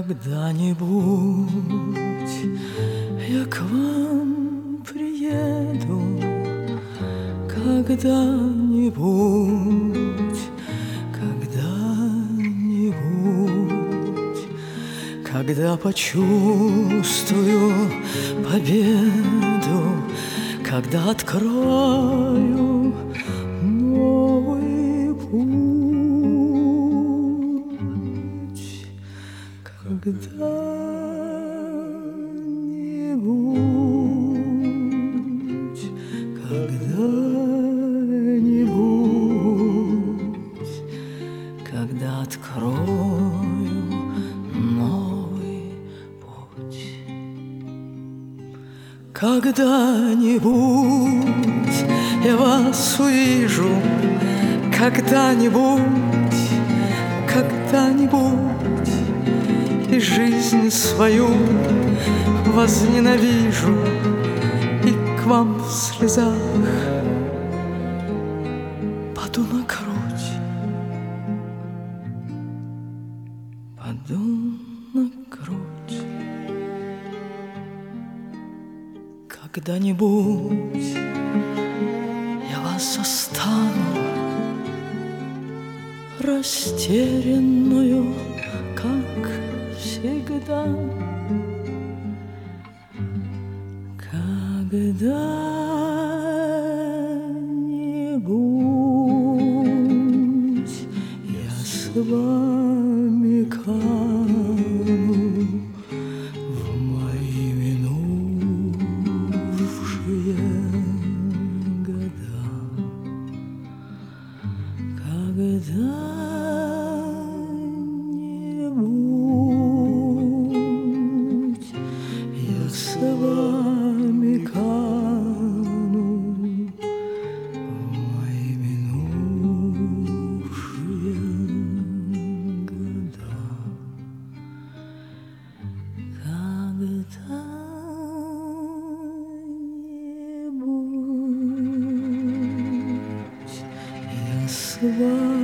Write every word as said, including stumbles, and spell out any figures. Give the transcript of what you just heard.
Когда-нибудь я к вам приеду, когда-нибудь, когда-нибудь, когда почувствую победу, когда открою новый путь, когда-нибудь, когда-нибудь, когда открою новый путь, когда-нибудь я вас увижу, когда-нибудь, когда-нибудь, и жизнь свою возненавижу, и к вам в слезах паду на грудь, паду на грудь. Когда-нибудь я вас застану растерянную, как всегда, когда-нибудь я с вами кану в мои минувшие года, когда-нибудь я с вами кану в мои минувшие года, когда-нибудь я с вами